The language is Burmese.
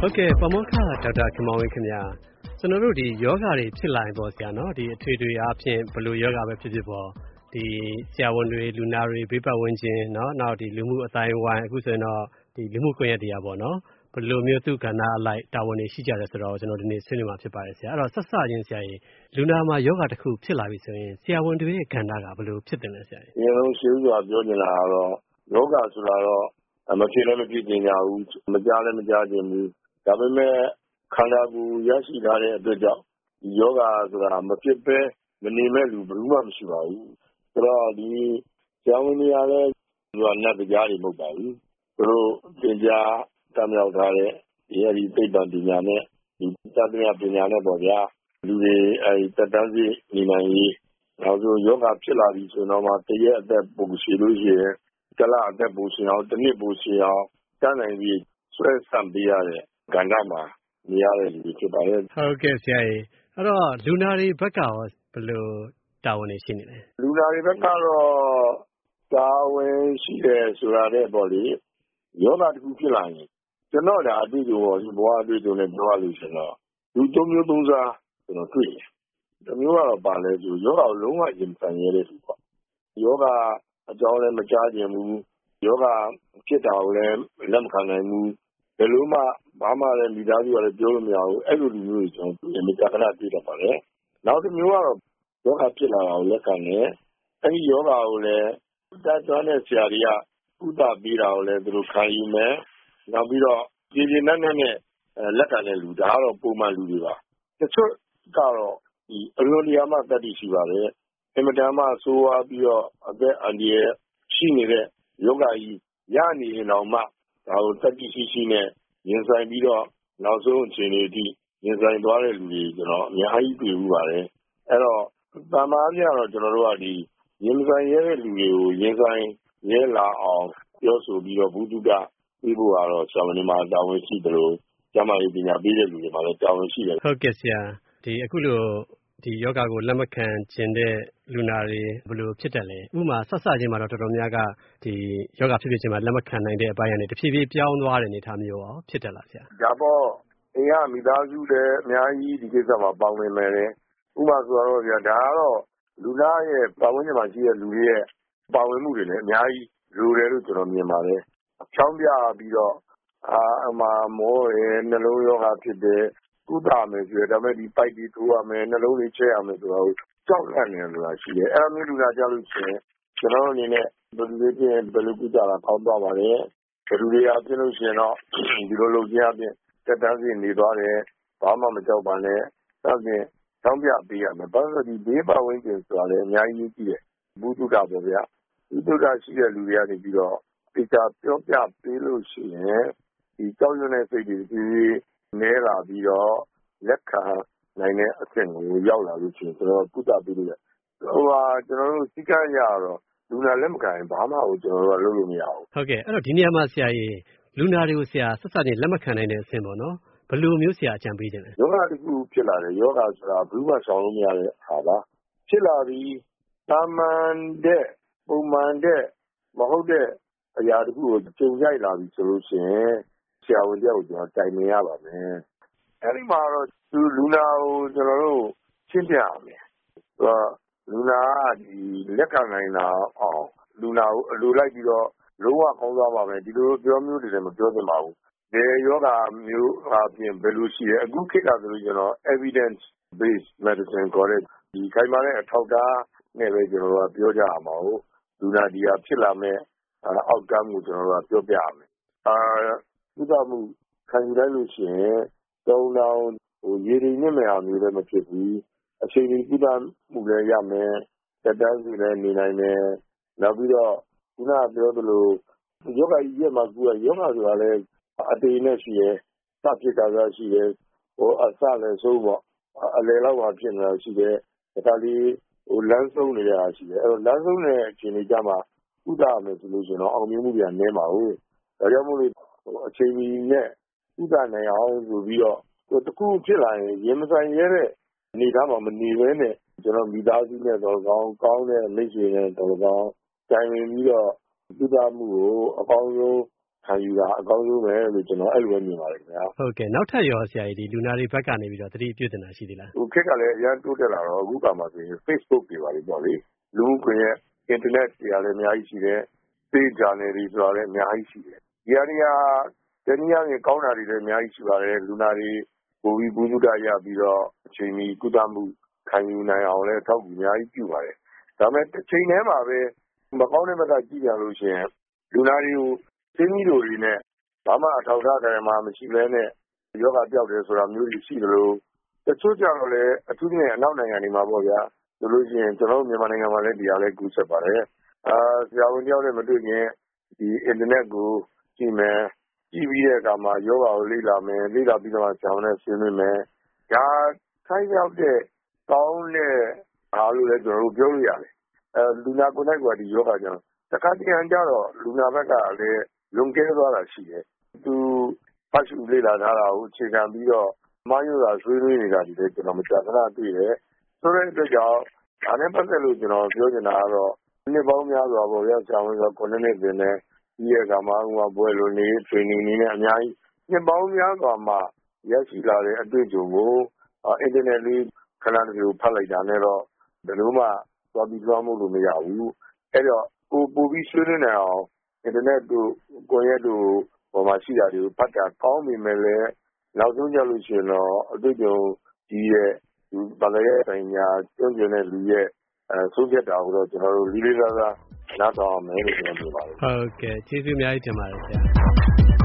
ဟုတ်ကဲ့ပါမောက္ခဒေါက်တာခင်မောင်ဝင်းခင်ဗျာကျွန်တော်တို့ဒီယောဂတွေဖြစ်လာရင်ပေါ့ဆရာနော်ဒီအထွေထွေအားဖြင့်ဘယ်လိုယောဂပဲဖြစ်ဖြစ်ပေါ့ဒီဆရာဝန်တွေလူနာတွေဘေးပတ်ဝန်းကျင်နော်နောက်ဒီလူမှုအတိုင်းဝိုင်းအခုဆိုရင်တော့ဒီလူမှုကွန်ရက်တွေကပေါ့နော်ဘယ်လိုမျိုးသူကဏ္ဍအလိုက်တာဝန်တွေရှိကြတယ်ဆိုတော့ကျွန်တော်ဒီနေ့ဆွေးနွေးမှာဖြစ်ပါတယ်ဆရာအဲ့တော့ဆက်စချင်းဆရာကြီးလူနာမှာယောဂတစ်ခုဖြစ်လာပြီဆိုရင်ဆရာဝန်တွေရဲ့ကဏ္ဍကဘယ်လိုဖြစ်တယ်လဲဆရာကြီးအရင်ဆုံးရှင်းစွာပြောနေတာကတော့ယောဂဆိုတာတော့မဖြစ်လည်းမဖြစ်ကြညာဘူးမကြားလည်းမကြားခြင်းဘူးဒါပေမဲ့ခန္ဓာကိုယ်ရရှိထားတဲ့အတွက်ကြောင့်ဒီယောဂဆိုတာမဖြစ်ပဲမနေမဲ့လူဘယ်သူမှမရှိပါဘူးဆိုတော့ဒီဆရာဝန်တွေကလည်းသူကနတ်တရားတွေမဟုတ်ပါဘူးသူတို့သင်ကြားတမ်းမြောက်ထားတဲ့ဒီသိပ္ပံပညာနဲ့ဒီသတ္တမြပညာနဲ့ပေါ့ဗျာလူတွေတက်တန်းစီနေနိုင်ရေးနောက်ဆိုယောဂဖြစ်လာပြီဆိုတော့မှတရက်အသက်ပိုရှည်လို့ရှိရင်ကလအသက်ပိုရှည်အောင်တစ်နှစ်ပိုရှည်အောင်တန်းနိုင်ပြီးဆွဲဆန့်ပေးရတဲ့ကဏ္ဍမှာနေရတဲ့လူတွေဖြစ်ပါရဲ့ဟုတ်ကဲ့ဆရာကြီးအဲ့တော့လူနာတွေဘက်ကရောဘယ်လိုတာဝန်တွေရှိနေလဲလူနာတွေဘက်ကတော့တာဝန်ရှိတယ်ဆိုတာတဲ့ပေါ့လေယောဂတစ်ခုဖြစ်လာရင်ကျွန်တော်ဒါအတွေ့အကြုံပေါ်ဘဝအတွေ့အကြုံနဲ့ပြောရလို့ရှင်တော့လူ၃မျိုး၃စားကျွန်တော်တွေ့တယ်တစ်မျိုးကတော့ပါလဲဆိုယောဂကိုလုံးဝရင်ဆိုင်ရတဲ့လူပေါ့ယောဂအကြောင်းလည်းမကြားခြင်းဘူးယောဂဖြစ်တာကိုလည်းလက်မခံနိုင်ဘူးဘယ်လိုမှဘာမှလည်းမိသားစုကလည်းပြောလို့မရဘူးအဲ့လိုလူမျိုးတွေကျွန်တော်တွေ့ကြခဏတွေ့တတ်ပါတယ်နောက်တစ်မျိုးကတော့ယောဂဖြစ်လာတာကိုလက်ခံတယ်အဲ့ဒီယောဂကိုလည်းတတ်သွားတဲ့ဆရာတွေကဥဒပေးတာကိုလည်းသူတို့ခံယူမယ်နောက်ပြီးတော့ပြည်ပြည်နဲ့နဲ့လက်ခံတဲ့လူဒါကတော့ပုံမှန်လူတွေပါတချို့ကတော့ဒီအလွန်တရာမှတတ်သိရှိပါတယ်အင်မတန်မှဆိုးဝါးပြီးတော့အသက်အန္တရာယ်ရှိနေတဲ့ယောဂကြီးရနေရင်တော့မှဒါကိုတတ်သိရှိနဲ့ရင်ဆိုင်ပြီးတော့နောက်ဆုံးအချိန်လေးအထိရင်ဆိုင်သွားတဲ့လူတွေကျွန်တော်အများကြီးတွေ့ဘူးပါတယ်အဲ့တော့တမားပြတော့ကျွန်တော်တို့ကဒီရင်ဆိုင်ရတဲ့လူတွေကိုရင်ဆိုင်ရဲလာအောင်ပြောဆိုပြီးတော့ဘုဒ္ဓပြီးဖို့ကတော့ဆရာဝန်တွေမှာတာဝန်ရှိတယ်လို့ကျမကြီးပညာပေးတဲ့လူတွေမှာလည်းတာဝန်ရှိတယ်ဟုတ်ကဲ့ဆရာဒီအခုလိုဒီယောဂကိုလက်မခံခြင်းတဲ့လူနာတွေဘယ်လိုဖြစ်တယ်လဲဥပမာဆက်စချင်းမှာတော့တော်တော်များကဒီယောဂဖြစ်ခြင်းမှာလက်မခံနိုင်တဲ့အပိုင်းကနေတဖြည်းဖြည်းပြောင်းသွားတဲ့အနေအထားမျိုးရောဖြစ်တယ်လားဆရာဒါပေါ့အိမ်ကမိသားစုလည်းအများကြီးဒီကိစ္စမှာပေါင်းနေမယ်လေဥပမာဆိုတော့ဗျာဒါကတော့လူနာရဲ့ပတ်ဝန်းကျင်မှာရှိတဲ့လူတွေရဲ့ပါဝင်မှုတွေလည်းအများကြီးလိုတယ်လို့ကျွန်တော်မြင်ပါတယ်ချောင်းပြပြီးတော့အမမောရဲနှလုံးယောဂဖြစ်တယ်ကုသမယ်ဆိုရဒါပေမဲ့ဒီပိုက်တွေထိုးရမယ်နှလုံးလေးချဲရမယ်ဆိုတော့ကြောက်လန့်နေလို့ရှိတယ်အဲ့လိုမျိုးလူနာကြလို့ရှိရင်ကျွန်တော်အနေနဲ့ဘယ်လိုဖြစ်ဘယ်လိုကုသတာကောင်းသွားပါလဲဘယ်လိုတွေအဖြစ်လို့ရှိရင်တော့ဒီလိုလုပ်ခြင်းအပြင်တက်တန်းစီနေသွားတယ်ဘာမှမကြောက်ပါနဲ့ဒါပြင်တောင်းပြပေးရမယ်ဘာလို့ဒီဘေးပတ်ဝန်းကျင်ဆိုတာလည်းအများကြီးကြီးတယ်ဘုဒ္ဓတာပေါ့ဗျာဘုဒ္ဓရှိတဲ့လူတွေကနေပြီးတော့တေချာပြောပြပေးလို့ရှိရင်ဒီကြောက်ရွံ့တဲ့စိတ်တွေဒီနဲလာပြီးတော့လက်ခံနိုင်တဲ့အဆင့်ကိုရောက်လာလို့ရှိရင်ကျွန်တော်ကုသပေးလို့ရကျွန်တော်တို့စိတ်ကရတော့လူနာလက်မခံရင်ဘာမှကိုကျွန်တော်တို့ကလုပ်လို့မရဘူးဟုတ်ကဲ့အဲ့တော့ဒီနေရာမှာဆရာကြီးလူနာတွေကိုဆရာဆက်စပ်နေလက်မခံနိုင်တဲ့အဆင့်ပေါ့နော်ဘယ်လိုမျိုးဆရာအကြံပေးခြင်းလဲယောဂတစ်ခုဖြစ်လာတယ်ယောဂဆိုတာဘယ်သူမှဆောင်လို့မရတဲ့ဟာပါဖြစ်လာပြီးတာမန်တဲ့ပုံမှန်တဲ့မဟုတ်တဲ့အရာတစ်ခုကိုကြုံရိုက်လာပြီဆိုလို့ရှိရင်ဆရာဝန်တယောက်ကိုကျွန်တော်တိုင်ပင်ရပါမယ်အဲဒီမှာတော့သူလူနာကိုကျွန်တော်တို့ရှင်းပြရမယ်လူနာကဒီလက်ခံနိုင်တာအောင်လူနာကိုအလိုလိုက်ပြီးတော့လုံးဝကောင်းသွားပါမယ်ဒီလိုပြောမျိုးတွေလည်းမပြောသင့်ပါဘူးဒီယောဂမျိုးအပြင်ဘယ်လိုရှိလဲအခုခေတ်ကဆိုလို့ကျွန်တော် evidence based medicine ခေါ်တဲ့ဒီခိုင်မာတဲ့အထောက်အထားနဲ့ပဲကျွန်တော်တို့ကပြောကြရမှာဟုတ်လူနာဒီဟာဖြစ်လာမဲ့အောက်ကမ်းကိုကျွန်တော်တို့ကပြောပြရမယ်ကုသမှုခံယူလိုက်လို့ရှိရင်တုံတောင်ရေရည်ညစ်မဲ့အောင်မျိုးလည်းမဖြစ်ဘူးအချိန်ကြီးကုသမှုလည်းရမယ်တက်တန်းစီလည်းနေနိုင်မယ်နောက်ပြီးတော့ခုနပြောသလိုယောဂကြီးရဲ့မှာကူယောဂဆိုတာလည်းအတေနဲ့ရှိရဲစဖြစ်တာရှိရဲအစလည်းဆုံးပေါ့အလယ်လောက်ပါဖြစ်နေတာရှိတယ်ဒါလေးလမ်းဆုံးနေတာရှိတယ်အဲ့တော့လမ်းဆုံးတဲ့အခြေအနေကြမှာကုသမယ်ဆိုလို့ရှိရင်တော့အောင်မြင်မှုတွေကနည်းပါဘူးဒါကြောင့်မို့လို့အချိန်ကြီးနဲ့ကုသနိုင်အောင်ဆိုပြီးတော့တခုဖြစ်လာရင်ရင်မဆိုင်ရဲတဲ့အနေထားမှာမနေဘဲနဲ့ကျွန်တော်မိသားစုနဲ့တော့ကောင်းတဲ့မိတ်ဆွေနဲ့တော့ကောင်းတိုင်ပင်ပြီးတော့ကုသမှုကိုအကောင်းဆုံးခံယူတာအကောင်းဆုံးပဲလို့ကျွန်တော်အဲ့လိုပဲမြင်ပါတယ်ခင်ဗျာဟုတ်ကဲ့နောက်ထပ်ရောဆရာကြီးဒီလူနာတွေဘက်ကနေပြီးတော့သတိပြုတင်တာရှိသေးလားခက်ကလည်းအများတိုးတက်လာတော့အခုကမှဆိုရင် Facebook တွေပါလေပေါ့လေလူမှုကွန်ရက် internet တွေကလည်းအများကြီးရှိတယ် page journal တွေဆိုတာလည်းအများကြီးရှိတယ်ဒီအရာတနည်းအားဖြင့်ကောင်းတာတွေလည်းအများကြီးရှိပါတယ်လူနာတွေပိုပြီးကုသရပြီးတော့အချိန်မီကုသမှုခံယူနိုင်အောင်လည်းအထောက်အကူအများကြီးပြုပါတယ်ဒါပေမဲ့တစ်ချိန်တည်းမှာပဲမကောင်းတဲ့ဘက်ကကြည့်ရလို့ရှိရင်လူနာတွေကိုသိမိတို့တွေနဲ့ဘာမှအထောက်အထားကြရမှာမရှိဘဲနဲ့ယောဂပြောက်တယ်ဆိုတာမျိုးတွေရှိတယ်လို့တချို့ကြတော့လည်းအထူးသဖြင့်အနောက်နိုင်ငံတွေမှာပေါ့ဗျာဆိုလို့ရှိရင်ကျွန်တော်တို့မြန်မာနိုင်ငံမှာလည်းဒီဟာလည်းကူးဆက်ပါတယ်ဆရာဝန်တယောက်နဲ့မတွေ့ရင်ဒီ internet ကိုကြည့်မယ်ကြည့်ပြီးတဲ့အခါမှာယောဂကိုလေ့လာမယ်လေ့လာပြီးတော့ဆရာဝန်နဲ့ဆွေးနွေးမယ်ဒါထိုင်းရောက်တဲ့ကောင်းတဲ့အားလို့လည်းကျွန်တော်တို့ပြောလို့ရတယ်လူနာကိုယ်တိုင်ကဒီယောဂကြောင့်တခါတရံကြတော့လူနာဘက်ကလည်းလွန်ကဲသွားတာရှိတယ်သူဖတ်ရှုလေ့လာထားတာကိုအခြေခံပြီးတော့မှားယွင်းတာဆွေးနွေးနေတာဒီလည်းကျွန်တော်မကြာခဏတွေ့တယ်ဆိုတဲ့အတွက်ကြောင့်ဒါနဲ့ပတ်သက်လို့ကျွန်တော်ပြောချင်တာကတော့နှစ်ပေါင်းများစွာပေါ့ဗျာဆရာဝန်က9နှစ်ပြင်နဲ့ဒီရဲ့ကမှဘွယ်လိုနေ training နေနဲ့အများကြီးနှစ်ပေါင်းများစွာမှရရှိလာတဲ့အတွေ့အကြုံကိုinternet လေးခဏတစ်ဖြုတ်ဖတ်လိုက်တာနဲ့တော့ဘယ်လိုမှသွားပြီးသွားမှုလို့မရဘူးအဲ့တော့ပို့ပြီးဆွေးနွေးနိုင်အောင် internet တို့ကွန်ရက်တို့ပေါ်မှာရှိတာတွေကိုဖတ်တာကောင်းပြီမဲ့လည်းနောက်ဆုံးကြလို့ရှိရင်တော့အတွေ့အကြုံကြီးရဲ့ဒီဘာလဲဆိုင်ညာကျွမ်းကျင်တဲ့လူရဲ့ဆုံးဖြတ်တာကိုတော့ကျွန်တော်တို့လေးလေးစားစားနားထောင်အောင်မယ်လို့ကျွန်တော်ပြောပါတယ်ဟုတ်ကဲ့ကျေးဇူးအများကြီးတင်ပါတယ်ဆရာ